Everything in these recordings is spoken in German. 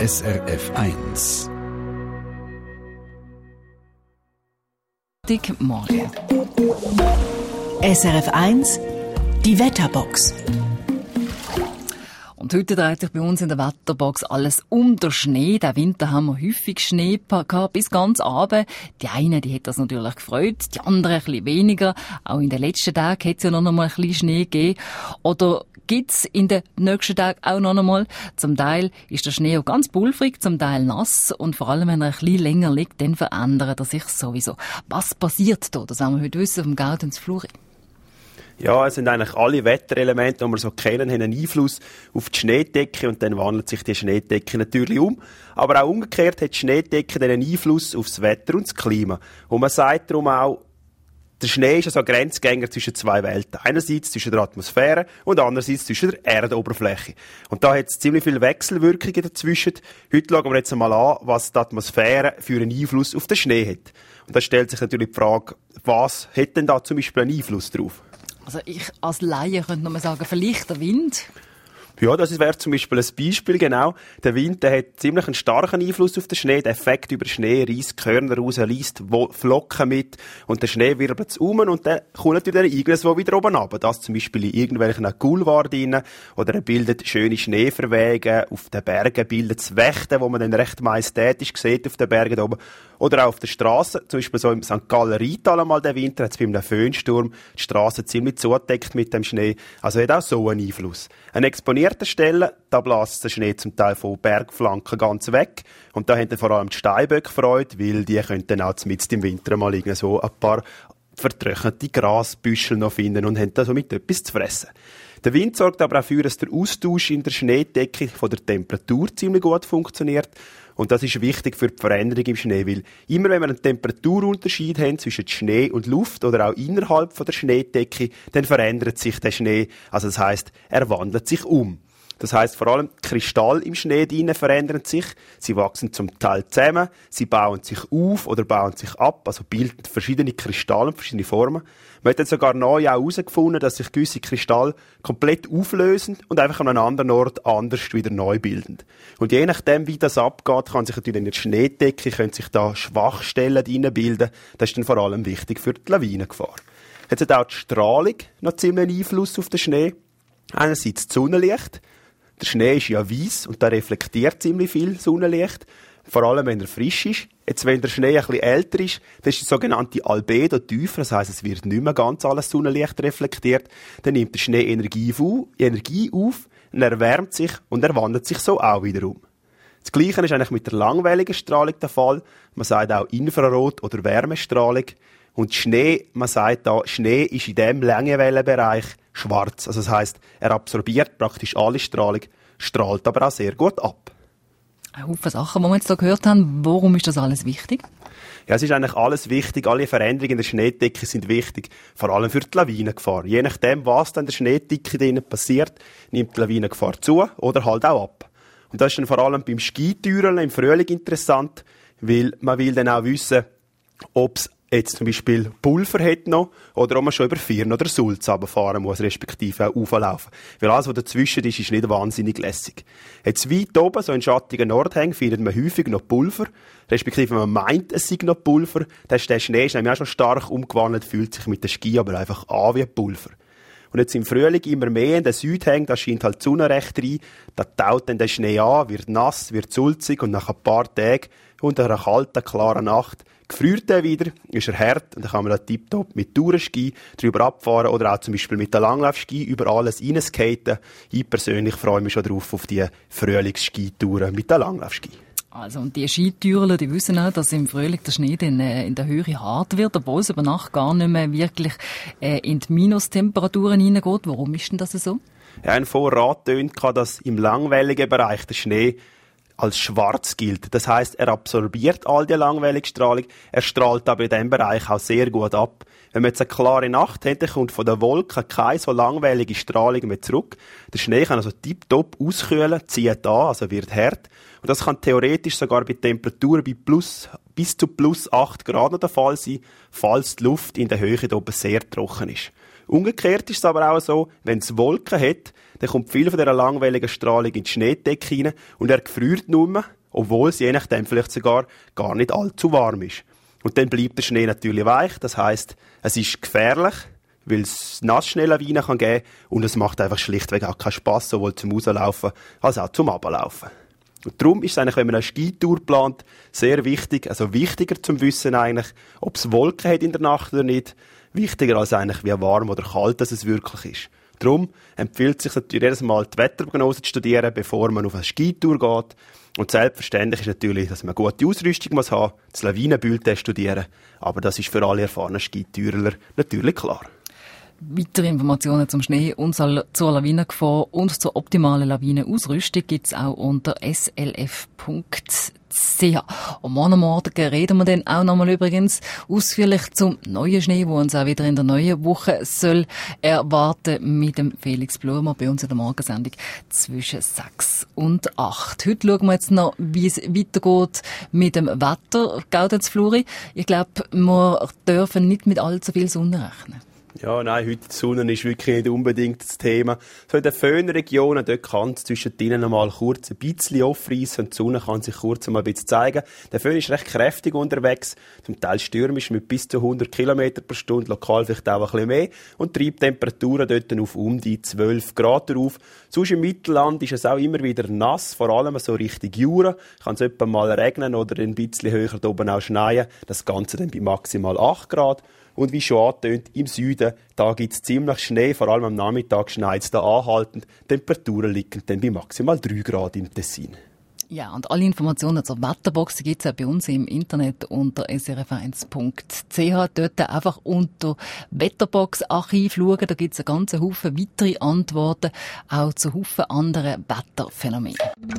SRF 1. Morgen. SRF 1, die Wetterbox. Und heute dreht sich bei uns in der Wetterbox alles um den Schnee. Den Winter haben wir häufig Schnee gehabt, bis ganz abend. Die einen, die hat das natürlich gefreut, die anderen ein bisschen weniger. Auch in den letzten Tagen hat es ja noch einmal ein bisschen Schnee gegeben. Oder gibt's in den nächsten Tagen auch noch einmal. Zum Teil ist der Schnee auch ganz pulverig, zum Teil nass. Und vor allem, wenn er ein bisschen länger liegt, dann verändert er sich sowieso. Was passiert da? Das wollen wir heute wissen vom Gaudenz Fluri. Ja, es sind eigentlich alle Wetterelemente, die wir so kennen, haben einen Einfluss auf die Schneedecke und dann wandelt sich die Schneedecke natürlich um. Aber auch umgekehrt hat die Schneedecke dann einen Einfluss auf das Wetter und das Klima. Und man sagt darum auch, der Schnee ist also ein Grenzgänger zwischen zwei Welten. Einerseits zwischen der Atmosphäre und andererseits zwischen der Erdoberfläche. Und da hat es ziemlich viele Wechselwirkungen dazwischen. Heute schauen wir jetzt einmal an, was die Atmosphäre für einen Einfluss auf den Schnee hat. Und da stellt sich natürlich die Frage, was hat denn da zum Beispiel einen Einfluss drauf? Also ich als Laie könnte noch mal sagen, vielleicht der Wind. Ja, das wäre zum Beispiel ein Beispiel, genau. Der Wind, der hat ziemlich einen starken Einfluss auf den Schnee. Der Effekt über Schnee reißt Körner raus, reißt Flocken mit und der Schnee wirbelt es um und dann kommt natürlich irgendwas wieder oben runter. Das zum Beispiel in irgendwelchen Gulwarden oder er bildet schöne Schneeverwege. Auf den Bergen bildet es Wächte, wo man dann recht majestätisch sieht auf den Bergen oben. Oder auch auf der Straße, zum Beispiel so im St. Galler Rheintal einmal den Winter, hat es bei einem Föhnsturm die Straße ziemlich zugedeckt mit dem Schnee. Also hat auch so einen Einfluss. An exponierten Stellen, da bläst der Schnee zum Teil von Bergflanken ganz weg. Und da haben dann vor allem die Steinböcke Freude, weil die können dann auch mitten im Winter mal so ein paar vertrocknete Grasbüschel noch finden und haben da somit etwas zu fressen. Der Wind sorgt aber auch dafür, dass der Austausch in der Schneedecke von der Temperatur ziemlich gut funktioniert. Und das ist wichtig für die Veränderung im Schnee, weil immer wenn wir einen Temperaturunterschied haben zwischen Schnee und Luft oder auch innerhalb von der Schneedecke, dann verändert sich der Schnee. Also das heisst, er wandelt sich um. Das heisst, vor allem die Kristalle im Schnee drinnen verändern sich. Sie wachsen zum Teil zusammen, sie bauen sich auf oder bauen sich ab, also bilden verschiedene Kristalle und verschiedene Formen. Man hat dann sogar neu auch herausgefunden, dass sich gewisse Kristalle komplett auflösen und einfach an einem anderen Ort anders wieder neu bilden. Und je nachdem, wie das abgeht, kann sich natürlich in der Schneedecke können sich da Schwachstellen drinnen bilden. Das ist dann vor allem wichtig für die Lawinengefahr. Jetzt hat auch die Strahlung noch ziemlich einen Einfluss auf den Schnee. Einerseits das Sonnenlicht. Der Schnee ist ja weiss und der reflektiert ziemlich viel Sonnenlicht. Vor allem, wenn er frisch ist. Jetzt, wenn der Schnee ein bisschen älter ist, dann ist die sogenannte Albedo tiefer. Das heisst, es wird nicht mehr ganz alles Sonnenlicht reflektiert. Dann nimmt der Schnee Energie auf, und er erwärmt sich und er wandelt sich so auch wieder um. Das Gleiche ist eigentlich mit der langwelligen Strahlung der Fall. Man sagt auch Infrarot- oder Wärmestrahlung. Und Schnee, man sagt da, Schnee ist in diesem Langwellenbereich schwarz. Also das heisst, er absorbiert praktisch alle Strahlung, strahlt aber auch sehr gut ab. Ein Haufen Sachen, die wir jetzt hier gehört haben. Warum ist das alles wichtig? Ja, es ist eigentlich alles wichtig. Alle Veränderungen in der Schneedecke sind wichtig. Vor allem für die Lawinengefahr. Je nachdem, was dann in der Schneedecke drinnen passiert, nimmt die Lawinengefahr zu oder halt auch ab. Und das ist dann vor allem beim Skitouren im Frühling interessant, weil man will dann auch wissen, ob es jetzt zum Beispiel Pulver hat noch, oder ob man schon über Firn oder Sulz runterfahren muss, respektive auch rauflaufen. Weil alles, was dazwischen ist nicht wahnsinnig lässig. Jetzt weit oben, so in schattigen Nordhängen, findet man häufig noch Pulver, respektive man meint, es sei noch Pulver. Der Schnee ist nämlich auch schon stark umgewandelt, fühlt sich mit dem Ski aber einfach an wie Pulver. Und jetzt im Frühling immer mehr in den Südhängen, da scheint halt die Sonne recht rein, da taut dann der Schnee an, wird nass, wird sulzig und nach ein paar Tagen unter einer kalten, klaren Nacht gefriert er wieder, ist er hart und dann kann man da tiptop mit Tourenski drüber abfahren oder auch zum Beispiel mit der Langlaufski über alles reinskaten. Ich persönlich freue mich schon drauf auf die Frühlingsskitouren mit der Langlaufski. Also, und die Skitourer, die wissen auch, dass im Frühling der Schnee dann in der Höhe hart wird, obwohl es über Nacht gar nicht mehr wirklich in die Minustemperaturen hineingeht. Warum ist denn das so? Ja, ein Vorrat tönt, dass im langwelligen Bereich der Schnee als schwarz gilt. Das heisst, er absorbiert all die Langwelligstrahlung, er strahlt aber in diesem Bereich auch sehr gut ab. Wenn wir jetzt eine klare Nacht haben, dann kommt von den Wolken keine so langwellige Strahlung mehr zurück. Der Schnee kann also tiptop auskühlen, zieht an, also wird hart. Und das kann theoretisch sogar bei Temperaturen bis zu plus 8 Grad noch der Fall sein, falls die Luft in der Höhe oben sehr trocken ist. Umgekehrt ist es aber auch so, wenn es Wolken hat, dann kommt viel von dieser langwelligen Strahlung in die Schneedecke rein und er gefriert nur, obwohl es je nachdem vielleicht sogar gar nicht allzu warm ist. Und dann bleibt der Schnee natürlich weich, das heisst, es ist gefährlich, weil es Nassschneelawinen kann geben und es macht einfach schlichtweg auch keinen Spass, sowohl zum Rauslaufen als auch zum Runterlaufen. Und darum ist es eigentlich, wenn man eine Skitour plant, sehr wichtig, also wichtiger zum Wissen eigentlich, ob es Wolken hat in der Nacht oder nicht, wichtiger als eigentlich, wie warm oder kalt es wirklich ist. Darum empfiehlt es sich natürlich jedes Mal, die Wetterprognose zu studieren, bevor man auf eine Skitour geht. Und selbstverständlich ist natürlich, dass man gute Ausrüstung muss haben, das Lawinenbild studieren. Aber das ist für alle erfahrenen Skitourer natürlich klar. Weitere Informationen zum Schnee und zur Lawinengefahr und zur optimalen Lawinenausrüstung gibt es auch unter slf.ch. Und morgen reden wir dann auch nochmal übrigens ausführlich zum neuen Schnee, der uns auch wieder in der neuen Woche soll erwarten mit dem Felix Blumer bei uns in der Morgensendung zwischen 6 und 8. Heute schauen wir jetzt noch, wie es weitergeht mit dem Wetter, Gaudenz Fluri. Ich glaube, wir dürfen nicht mit allzu viel Sonne rechnen. Ja, nein, heute die Sonne ist wirklich nicht unbedingt das Thema. So in den Föhnregionen, dort kann es zwischen denen noch mal kurz ein bisschen aufreissen und die Sonne kann sich kurz mal ein bisschen zeigen. Der Föhn ist recht kräftig unterwegs, zum Teil stürmisch mit bis zu 100 km pro Stunde, lokal vielleicht auch ein bisschen mehr und treibt Temperaturen dort auf um die 12 Grad auf. Sonst im Mittelland ist es auch immer wieder nass, vor allem so Richtung Jura. Kann es etwa mal regnen oder ein bisschen höher da oben auch schneien. Das Ganze dann bei maximal 8 Grad. Und wie schon angetönt, im Süden, da gibt es ziemlich Schnee, vor allem am Nachmittag schneit es da anhaltend. Temperaturen liegen dann bei maximal 3 Grad im Tessin. Ja, und alle Informationen zur Wetterbox gibt es auch bei uns im Internet unter srf1.ch. Dort einfach unter Wetterbox-Archiv schauen, da gibt es einen ganzen Haufen weitere Antworten, auch zu Haufen anderen Wetterphänomenen.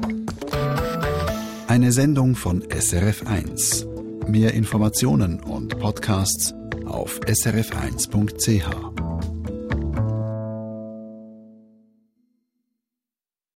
Eine Sendung von SRF1. Mehr Informationen und Podcasts auf srf1.ch.